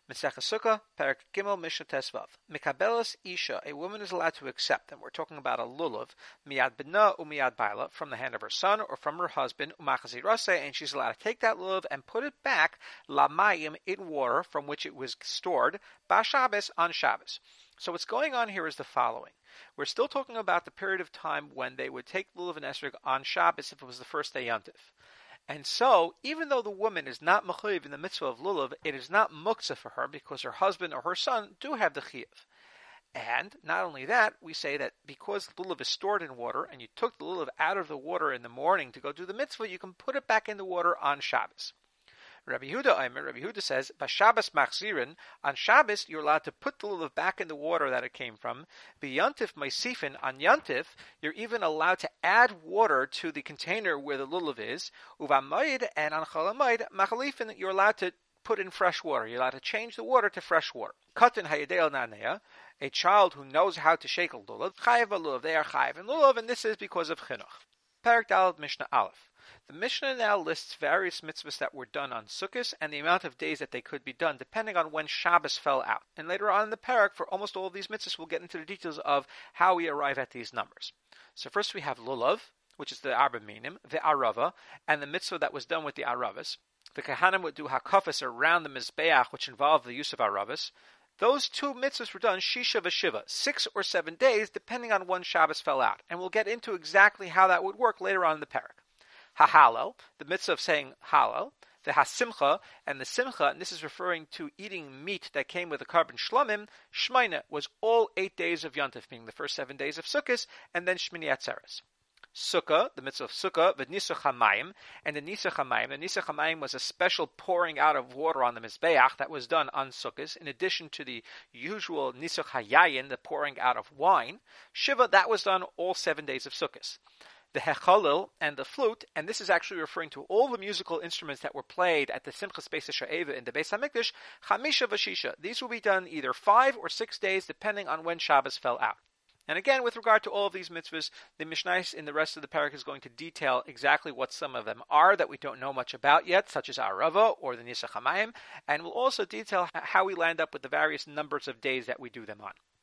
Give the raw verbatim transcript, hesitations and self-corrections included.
Mesechah Sukkah, Perek Gimel, Mishnah Tesvav. Mikabelas Isha, a woman is allowed to accept, and we're talking about a lulav, miyad b'na umiyad baila, from the hand of her son or from her husband, umachazirase, and she's allowed to take that lulav and put it back, lamayim, in water from which it was stored, ba'Shabbos, on Shabbos. So what's going on here is the following. We're still talking about the period of time when they would take lulav and esrog on Shabbos if it was the first day yontif. And so, even though the woman is not mechuyev in the mitzvah of lulav, it is not muktzah for her because her husband or her son do have the chiyuv. And not only that, we say that because lulav is stored in water, and you took the lulav out of the water in the morning to go do the mitzvah, you can put it back in the water on Shabbos. Rabbi Yehuda Aimer, Rabbi Yehuda says, B'Shabbos machzirin, on Shabbos you're allowed to put the lulav back in the water that it came from. B'Yantif meisifin, on Yantif, you're even allowed to add water to the container where the lulav is. Uvamayid, and on Cholamayid, machalifin, you're allowed to put in fresh water. You're allowed to change the water to fresh water. Katan hayadei nanea, a child who knows how to shake a lulav, chayav lulav, they are chayav in lulav, and this is because of chinuch. Perek Daled Mishnah Aleph. The Mishnah now lists various mitzvahs that were done on Sukkot and the amount of days that they could be done, depending on when Shabbos fell out. And later on in the parak, for almost all of these mitzvahs, we'll get into the details of how we arrive at these numbers. So first we have Lulav, which is the Arba Minim, the Arava, and the mitzvah that was done with the Aravas. The Kahanim would do Hakafas around the Mizbeach, which involved the use of Aravas. Those two mitzvahs were done Shisha v'Shiva, six or seven days, depending on when Shabbos fell out. And we'll get into exactly how that would work later on in the parak. Ha-Hallel, the mitzvah of saying Hallel, the Ha-Simcha, and the Simcha, and this is referring to eating meat that came with the carbon Shlomim, Shmaina, was all eight days of Yontif, meaning the first seven days of Sukkot, and then Shmini Atzeres. Sukkah, the mitzvah of Sukkah, the Nisuch HaMayim, and the Nisuch HaMayim. The Nisuch HaMayim was a special pouring out of water on the Mizbeach that was done on Sukkot, in addition to the usual Nisuch HaYayin, the pouring out of wine. Shiva, that was done all seven days of Sukkot. The Hechalil and the flute, and this is actually referring to all the musical instruments that were played at the Simchas Beis HaSha'eva in the Beis HaMikdash, Chamisha Vashisha. These will be done either five or six days, depending on when Shabbos fell out. And again, with regard to all of these mitzvahs, the Mishnais in the rest of the parak is going to detail exactly what some of them are that we don't know much about yet, such as Arava or the Nisuch HaMayim, and will also detail how we land up with the various numbers of days that we do them on.